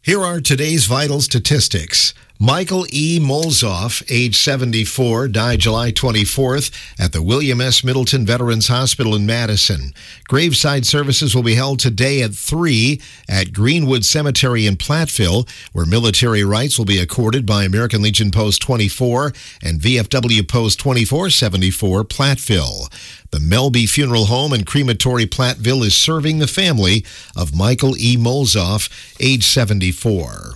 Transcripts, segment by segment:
Here are today's vital statistics. Michael E. Molzoff, age 74, died July 24th at the William S. Middleton Veterans Hospital in Madison. Graveside services will be held today at 3 at Greenwood Cemetery in Platteville, where military rights will be accorded by American Legion Post 24 and VFW Post 2474 Platteville. The Melby Funeral Home and Crematory Platteville is serving the family of Michael E. Molzoff, age 74.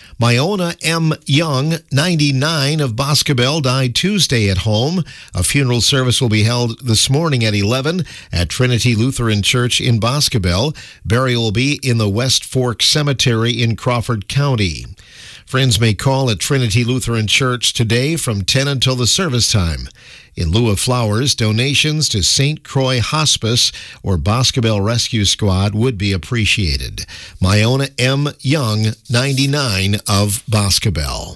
Myona M. Young, 99, of Boscobel, died Tuesday at home. A funeral service will be held this morning at 11 at Trinity Lutheran Church in Boscobel. Burial will be in the West Fork Cemetery in Crawford County. Friends may call at Trinity Lutheran Church today from 10 until the service time. In lieu of flowers, donations to St. Croix Hospice or Boscobel Rescue Squad would be appreciated. Myona M. Young, 99, of Boscobel.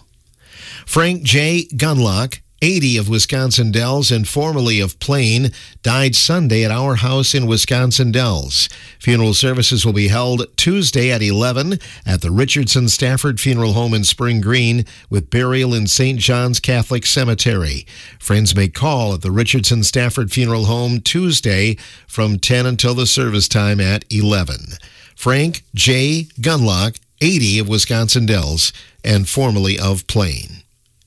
Frank J. Gunlock, 80, of Wisconsin Dells and formerly of Plain, died Sunday at our house in Wisconsin Dells. Funeral services will be held Tuesday at 11 at the Richardson Stafford Funeral Home in Spring Green, with burial in St. John's Catholic Cemetery. Friends may call at the Richardson Stafford Funeral Home Tuesday from 10 until the service time at 11. Frank J. Gunlock, 80, of Wisconsin Dells and formerly of Plain.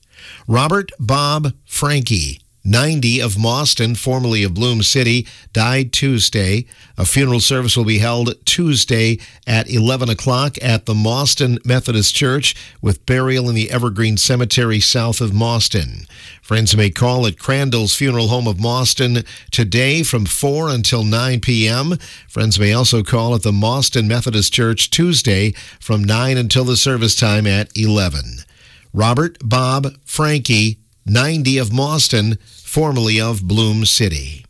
Robert Bob Frankie, 90, of Mauston, formerly of Bloom City, died Tuesday. A funeral service will be held Tuesday at 11 o'clock at the Mauston Methodist Church, with burial in the Evergreen Cemetery south of Mauston. Friends may call at Crandall's Funeral Home of Mauston today from 4 until 9 p.m. Friends may also call at the Mauston Methodist Church Tuesday from 9 until the service time at 11. Robert Bob Frankie, 90, of Mauston, formerly of Bloom City.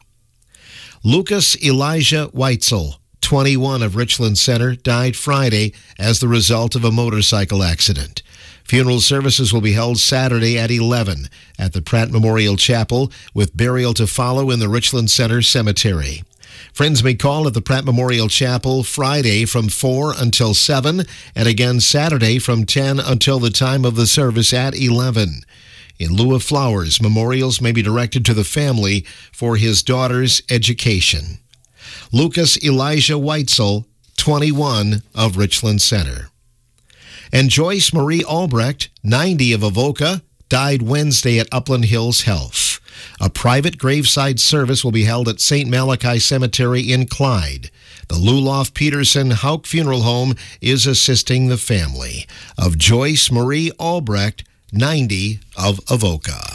Lucas Elijah Weitzel, 21, of Richland Center, died Friday as the result of a motorcycle accident. Funeral services will be held Saturday at 11 at the Pratt Memorial Chapel, with burial to follow in the Richland Center Cemetery. Friends may call at the Pratt Memorial Chapel Friday from 4 until 7, and again Saturday from 10 until the time of the service at 11. In lieu of flowers, memorials may be directed to the family for his daughter's education. Lucas Elijah Weitzel, 21, of Richland Center. And Joyce Marie Albrecht, 90, of Avoca, died Wednesday at Upland Hills Health. A private graveside service will be held at St. Malachi Cemetery in Clyde. The Luloff Peterson Hauk Funeral Home is assisting the family of Joyce Marie Albrecht, 90, of Avoca.